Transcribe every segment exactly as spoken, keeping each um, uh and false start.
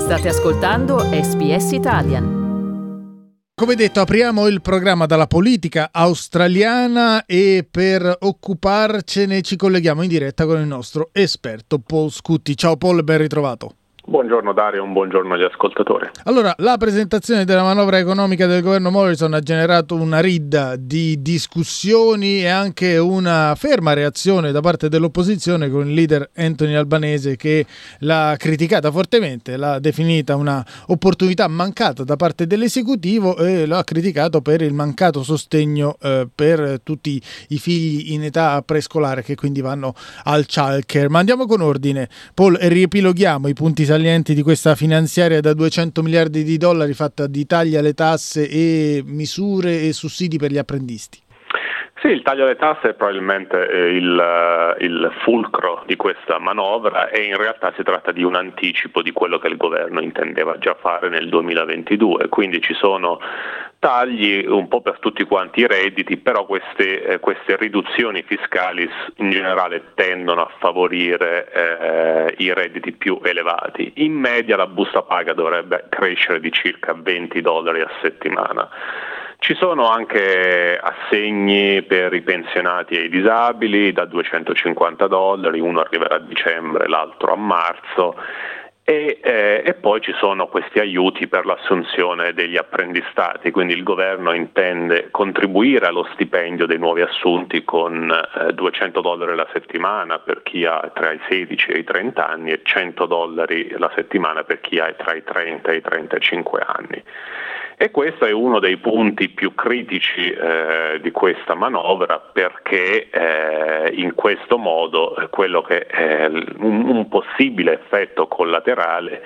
State ascoltando S B S Italian. Come detto, apriamo il programma dalla politica australiana e per occuparcene ci colleghiamo in diretta con il nostro esperto Paul Scutti. Ciao Paul, ben ritrovato. Buongiorno Dario, un buongiorno agli ascoltatori. Allora, la presentazione della manovra economica del governo Morrison ha generato una ridda di discussioni e anche una ferma reazione da parte dell'opposizione, con il leader Anthony Albanese che l'ha criticata fortemente, l'ha definita una opportunità mancata da parte dell'esecutivo e l'ha criticato per il mancato sostegno eh, per tutti i figli in età prescolare che quindi vanno al childcare. Ma andiamo con ordine, Paul, e riepiloghiamo i punti salienti di questa finanziaria da duecento miliardi di dollari fatta di tagli alle tasse e misure e sussidi per gli apprendisti. Sì, il taglio alle tasse è probabilmente il, il fulcro di questa manovra e in realtà si tratta di un anticipo di quello che il governo intendeva già fare nel duemilaventidue, quindi ci sono tagli un po' per tutti quanti i redditi, però queste, eh, queste riduzioni fiscali in generale tendono a favorire eh, i redditi più elevati. In media la busta paga dovrebbe crescere di circa venti dollari a settimana. Ci sono anche assegni per i pensionati e i disabili da duecentocinquanta dollari, uno arriverà a dicembre, l'altro a marzo. E, eh, e poi ci sono questi aiuti per l'assunzione degli apprendistati, quindi il governo intende contribuire allo stipendio dei nuovi assunti con eh, duecento dollari la settimana per chi ha tra i sedici e i trenta anni e cento dollari la settimana per chi ha tra i trenta e i trentacinque anni. E questo è uno dei punti più critici eh, di questa manovra, perché eh, in questo modo quello che è un, un possibile effetto collaterale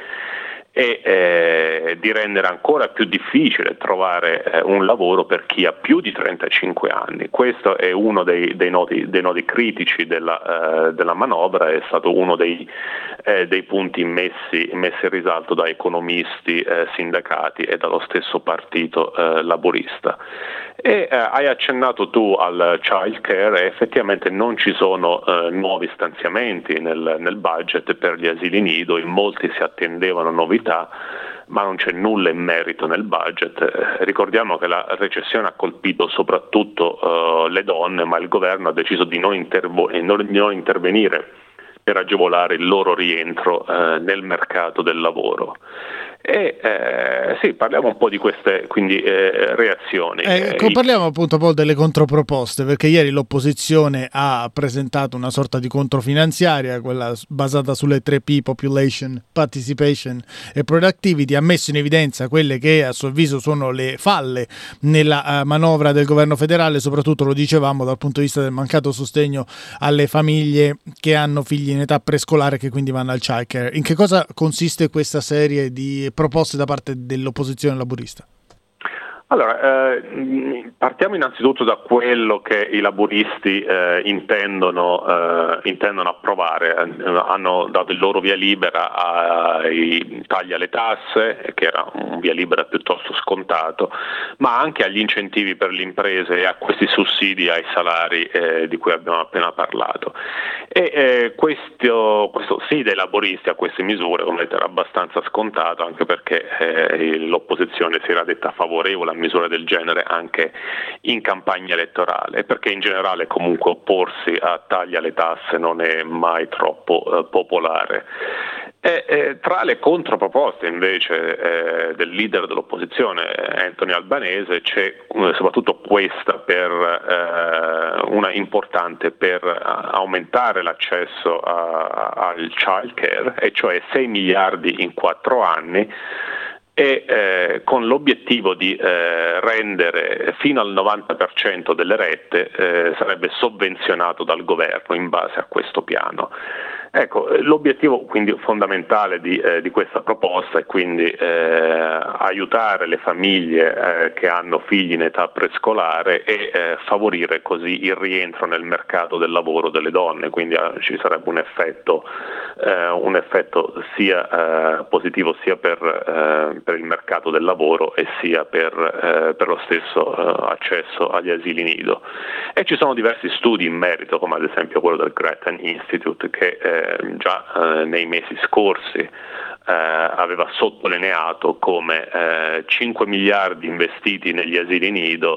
è eh, di rendere ancora più difficile trovare eh, un lavoro per chi ha più di trentacinque anni. Questo è uno dei, dei, nodi, dei nodi critici della, eh, della manovra, è stato uno dei, eh, dei punti messi, messi in risalto da economisti, eh, sindacati e dallo stesso partito eh, laburista. E eh, hai accennato tu al childcare e effettivamente non ci sono eh, nuovi stanziamenti nel, nel budget per gli asili nido, in molti si attendevano novità, ma non c'è nulla in merito nel budget. Eh, ricordiamo che la recessione ha colpito soprattutto eh, le donne, ma il governo ha deciso di non, intervo- non, di non intervenire per agevolare il loro rientro eh, nel mercato del lavoro. E eh, sì, parliamo un po' di queste quindi eh, reazioni. Ecco, eh, parliamo appunto un po' delle controproposte, perché ieri l'opposizione ha presentato una sorta di controfinanziaria, quella basata sulle tre P, Population, Participation e Productivity, ha messo in evidenza quelle che a suo avviso sono le falle nella uh, manovra del governo federale, soprattutto lo dicevamo dal punto di vista del mancato sostegno alle famiglie che hanno figli in età prescolare che quindi vanno al childcare. In che cosa consiste questa serie di proposte da parte dell'opposizione laburista? Allora, eh, partiamo innanzitutto da quello che i laburisti eh, intendono, eh, intendono approvare. Eh, hanno dato il loro via libera ai tagli alle tasse, che era un via libera piuttosto scontato, ma anche agli incentivi per le imprese e a questi sussidi ai salari eh, di cui abbiamo appena parlato. E eh, questo, questo sì dei laburisti a queste misure, come detto, era abbastanza scontato, anche perché eh, l'opposizione si era detta favorevole a misure del genere anche in campagna elettorale, perché in generale comunque opporsi a tagli alle tasse non è mai troppo eh, popolare. E, eh, tra le controproposte invece eh, del leader dell'opposizione Anthony Albanese c'è eh, soprattutto questa per eh, una importante per aumentare l'accesso a, a, al childcare, e cioè sei miliardi in quattro anni, e eh, con l'obiettivo di eh, rendere fino al novanta per cento delle rette eh, sarebbe sovvenzionato dal governo in base a questo piano. Ecco, l'obiettivo quindi fondamentale di, eh, di questa proposta è quindi eh, aiutare le famiglie eh, che hanno figli in età prescolare e eh, favorire così il rientro nel mercato del lavoro delle donne, quindi eh, ci sarebbe un effetto, eh, un effetto sia eh, positivo sia per, eh, per il mercato del lavoro e sia per, eh, per lo stesso eh, accesso agli asili nido. E ci sono diversi studi in merito, come ad esempio quello del Grattan Institute, che eh, eh, già eh, nei mesi scorsi Eh, aveva sottolineato come eh, cinque miliardi investiti negli asili nido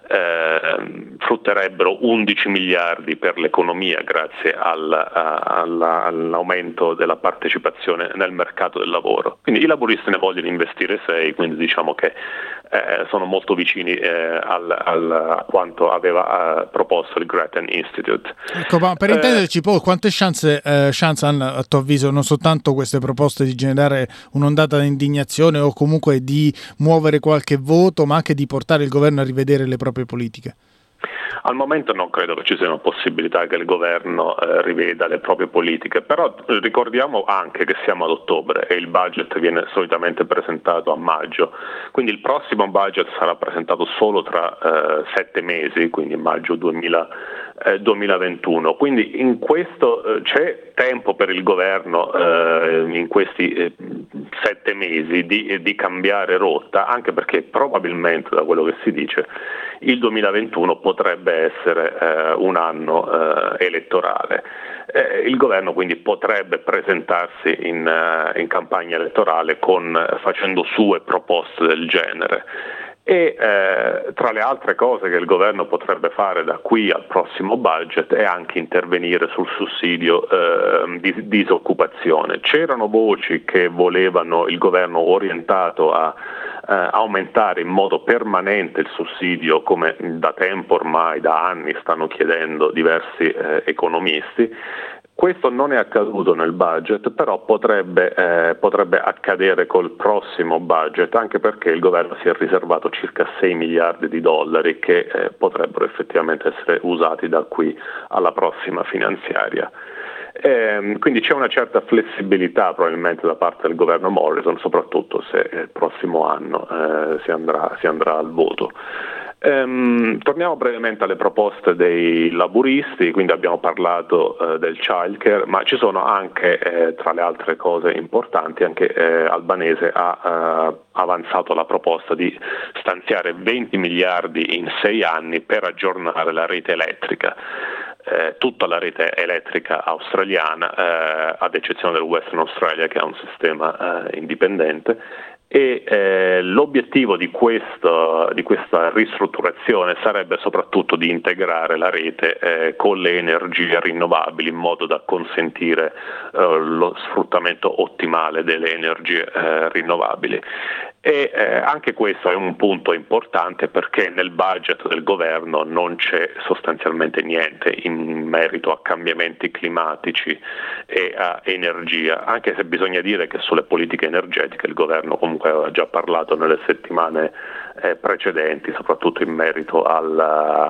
eh, frutterebbero undici miliardi per l'economia grazie al, a, alla, all'aumento della partecipazione nel mercato del lavoro. Quindi i laburisti ne vogliono investire sei, quindi diciamo che eh, sono molto vicini eh, al, al, a quanto aveva eh, proposto il Grattan Institute. Ecco, ma per eh, intenderci, poi quante chance, eh, chance hanno a tuo avviso non soltanto queste proposte di generare un'ondata di indignazione o comunque di muovere qualche voto, ma anche di portare il governo a rivedere le proprie politiche? Al momento non credo che ci sia una possibilità che il governo eh, riveda le proprie politiche, però ricordiamo anche che siamo ad ottobre e il budget viene solitamente presentato a maggio, quindi il prossimo budget sarà presentato solo tra eh, sette mesi, quindi maggio duemila, eh, duemilaventuno, quindi in questo eh, c'è tempo per il governo eh, in questi eh, sette mesi di, di cambiare rotta, anche perché probabilmente da quello che si dice il duemilaventuno potrebbe essere eh, un anno eh, elettorale. Eh, il governo quindi potrebbe presentarsi in, uh, in campagna elettorale con, facendo sue proposte del genere. E eh, tra le altre cose che il governo potrebbe fare da qui al prossimo budget è anche intervenire sul sussidio eh, di disoccupazione. C'erano voci che volevano il governo orientato a eh, aumentare in modo permanente il sussidio, come da tempo ormai, da anni stanno chiedendo diversi eh, economisti. Questo non è accaduto nel budget, però potrebbe, eh, potrebbe accadere col prossimo budget, anche perché il governo si è riservato circa sei miliardi di dollari che eh, potrebbero effettivamente essere usati da qui alla prossima finanziaria. Eh, quindi c'è una certa flessibilità probabilmente da parte del governo Morrison, soprattutto se il prossimo anno eh, si andrà, si andrà al voto. Um, torniamo brevemente alle proposte dei laburisti, quindi abbiamo parlato uh, del childcare, ma ci sono anche, eh, tra le altre cose importanti, anche eh, Albanese ha uh, avanzato la proposta di stanziare venti miliardi in sei anni per aggiornare la rete elettrica. Eh, tutta la rete elettrica australiana, eh, ad eccezione del Western Australia che ha un sistema eh, indipendente. E eh, l'obiettivo di, questo, di questa ristrutturazione sarebbe soprattutto di integrare la rete eh, con le energie rinnovabili in modo da consentire eh, lo sfruttamento ottimale delle energie eh, rinnovabili. E eh, anche questo è un punto importante perché nel budget del governo non c'è sostanzialmente niente in merito a cambiamenti climatici e a energia, anche se bisogna dire che sulle politiche energetiche il governo comunque aveva già parlato nelle settimane eh, precedenti, soprattutto in merito alla,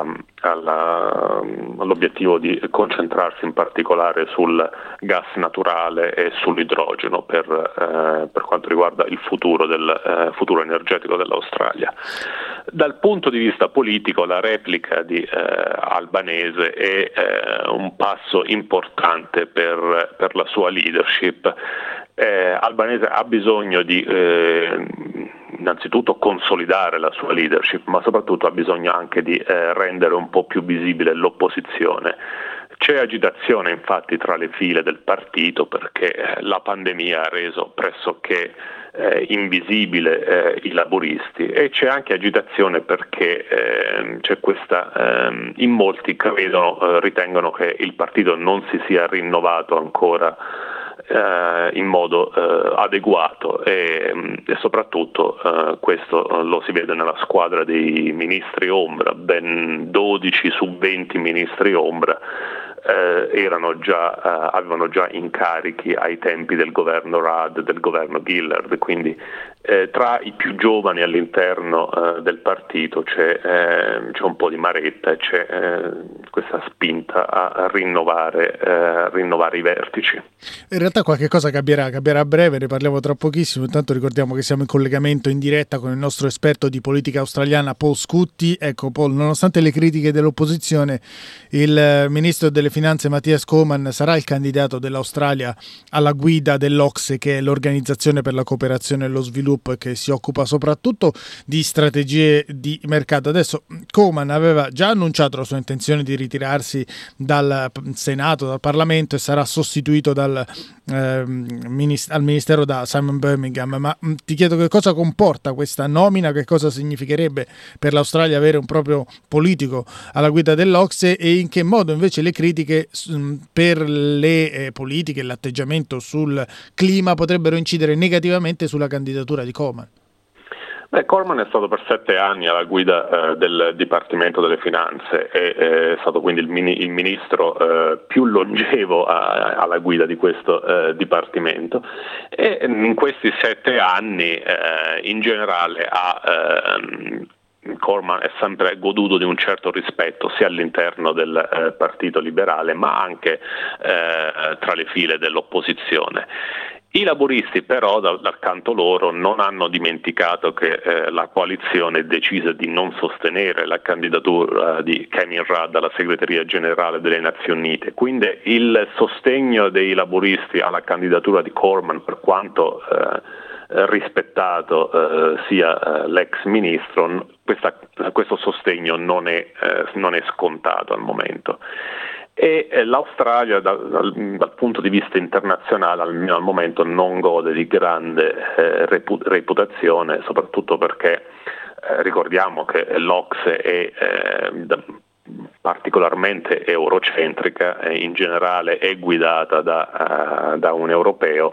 alla, all'obiettivo di concentrarsi in particolare sul gas naturale e sull'idrogeno per, eh, per quanto riguarda il futuro del eh, futuro energetico dell'Australia. Dal punto di vista politico la replica di eh, Albanese è eh, un passo importante per, per la sua leadership. Eh, Albanese ha bisogno di eh, innanzitutto consolidare la sua leadership, ma soprattutto ha bisogno anche di eh, rendere un po' più visibile l'opposizione. C'è agitazione infatti tra le file del partito perché eh, la pandemia ha reso pressoché eh, invisibile eh, i laburisti e c'è anche agitazione perché eh, c'è questa, eh, in molti credono, eh, ritengono che il partito non si sia rinnovato ancora eh, in modo eh, adeguato e, e soprattutto eh, questo lo si vede nella squadra dei ministri ombra, ben dodici su venti ministri ombra Eh, erano già, eh, avevano già incarichi ai tempi del governo Rudd, del governo Gillard, quindi eh, tra i più giovani all'interno eh, del partito c'è, eh, c'è un po' di maretta e c'è eh, questa spinta a, a rinnovare, eh, rinnovare i vertici. In realtà qualche cosa cambierà, cambierà a breve, ne parliamo tra pochissimo, intanto ricordiamo che siamo in collegamento in diretta con il nostro esperto di politica australiana Paul Scutti. Ecco Paul, nonostante le critiche dell'opposizione, il ministro delle Finanze Mattias Coman sarà il candidato dell'Australia alla guida dell'O C S E, che è l'Organizzazione per la Cooperazione e lo Sviluppo Group, che si occupa soprattutto di strategie di mercato. Adesso Coman aveva già annunciato la sua intenzione di ritirarsi dal Senato, dal Parlamento, e sarà sostituito dal, eh, minist- al Ministero da Simon Birmingham, ma mh, ti chiedo che cosa comporta questa nomina, che cosa significherebbe per l'Australia avere un proprio politico alla guida dell'Ocse, e in che modo invece le critiche mh, per le eh, politiche e l'atteggiamento sul clima potrebbero incidere negativamente sulla candidatura di Coman. Beh, Corman è stato per sette anni alla guida eh, del Dipartimento delle Finanze e eh, è stato quindi il, mini, il ministro eh, più longevo a, alla guida di questo eh, Dipartimento, e in questi sette anni eh, in generale ha eh, Corman è sempre goduto di un certo rispetto sia all'interno del eh, Partito Liberale ma anche eh, tra le file dell'opposizione. I laburisti però dal, dal canto loro non hanno dimenticato che eh, la coalizione decise di non sostenere la candidatura di Kevin Rudd alla segreteria generale delle Nazioni Unite, quindi il sostegno dei laburisti alla candidatura di Corman, per quanto eh, rispettato eh, sia eh, l'ex ministro, questa, questo sostegno non è, eh, non è scontato al momento. E eh, l'Australia dal, dal, dal punto di vista internazionale almeno al momento non gode di grande eh, repu- reputazione, soprattutto perché eh, ricordiamo che l'Ocse è eh, da, particolarmente eurocentrica e in generale è guidata da, uh, da un europeo,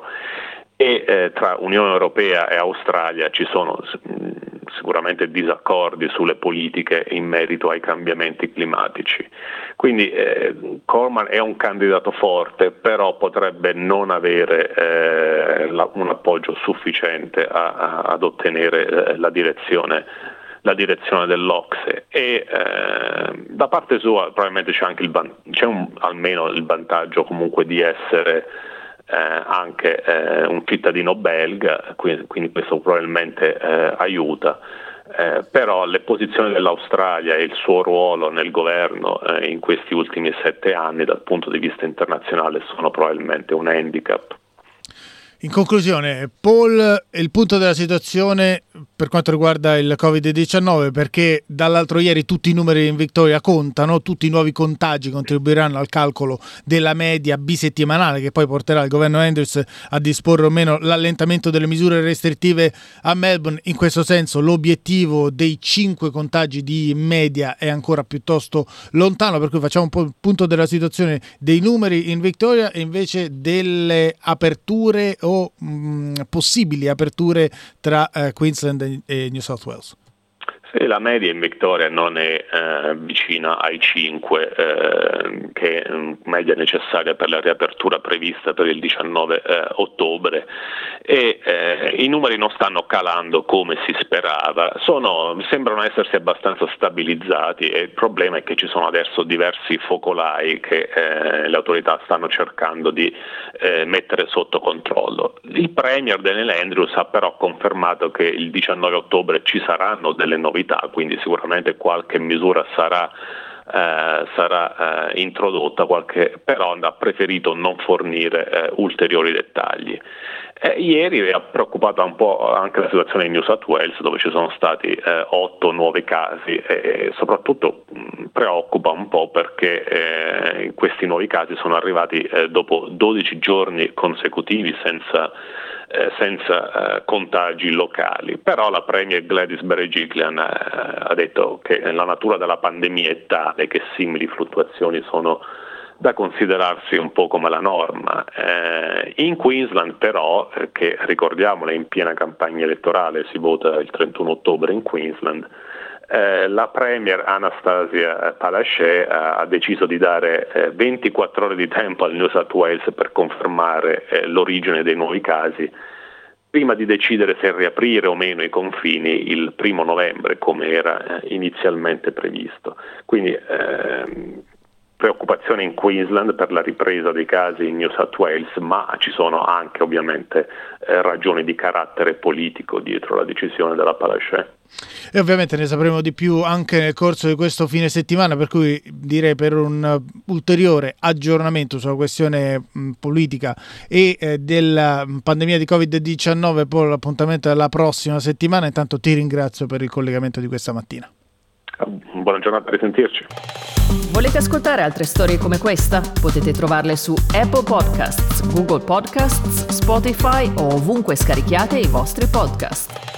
e eh, tra Unione Europea e Australia ci sono sicuramente disaccordi sulle politiche in merito ai cambiamenti climatici. Quindi eh, Corman è un candidato forte, però potrebbe non avere eh, la, un appoggio sufficiente a, a, ad ottenere eh, la direzione la direzione dell'Ocse, e eh, da parte sua probabilmente c'è anche il van- c'è un, almeno il vantaggio comunque di essere Eh, anche eh, un cittadino belga, quindi, quindi questo probabilmente eh, aiuta, eh, però le posizioni dell'Australia e il suo ruolo nel governo eh, in questi ultimi sette anni dal punto di vista internazionale sono probabilmente un handicap. In conclusione, Paul, il punto della situazione per quanto riguarda il covid diciannove, perché dall'altro ieri tutti i numeri in Victoria contano, tutti i nuovi contagi contribuiranno al calcolo della media bisettimanale che poi porterà il governo Andrews a disporre o meno l'allentamento delle misure restrittive a Melbourne. In questo senso l'obiettivo dei cinque contagi di media è ancora piuttosto lontano, per cui facciamo un po' il punto della situazione dei numeri in Victoria e invece delle aperture o mh, possibili aperture tra eh, Queensland e New South Wales. Sì, la media in Victoria non è eh, vicina ai cinque, eh, che è media necessaria per la riapertura prevista per il diciannove eh, ottobre, e eh, i numeri non stanno calando come si sperava, sono, sembrano essersi abbastanza stabilizzati, e il problema è che ci sono adesso diversi focolai che eh, le autorità stanno cercando di eh, mettere sotto controllo. Il premier Daniel Andrews ha però confermato che il diciannove ottobre ci saranno delle novità, quindi sicuramente qualche misura sarà, eh, sarà eh, introdotta, qualche, però ha preferito non fornire eh, ulteriori dettagli. Eh, ieri ha preoccupato un po' anche la situazione in New South Wales, dove ci sono stati eh, otto nuovi casi, e, e soprattutto mh, preoccupa un po' perché eh, questi nuovi casi sono arrivati eh, dopo dodici giorni consecutivi senza Eh, senza eh, contagi locali. Però la premier Gladys Berejiklian eh, ha detto che la natura della pandemia è tale che simili fluttuazioni sono da considerarsi un po' come la norma. Eh, in Queensland però, eh, che ricordiamolo è in piena campagna elettorale, si vota il trentuno ottobre in Queensland, eh, la premier Anastasia Palaszczuk eh, ha deciso di dare eh, ventiquattro ore di tempo al New South Wales per confermare eh, l'origine dei nuovi casi, prima di decidere se riaprire o meno i confini il primo novembre come era eh, inizialmente previsto. Quindi ehm, preoccupazione in Queensland per la ripresa dei casi in New South Wales, ma ci sono anche ovviamente eh, ragioni di carattere politico dietro la decisione della Palaszczuk. E ovviamente ne sapremo di più anche nel corso di questo fine settimana, per cui direi per un ulteriore aggiornamento sulla questione mh, politica e eh, della pandemia di covid diciannove, poi l'appuntamento è la prossima settimana. Intanto ti ringrazio per il collegamento di questa mattina. Buona giornata, a risentirci. Volete ascoltare altre storie come questa? Potete trovarle su Apple Podcasts, Google Podcasts, Spotify o ovunque scarichiate i vostri podcast.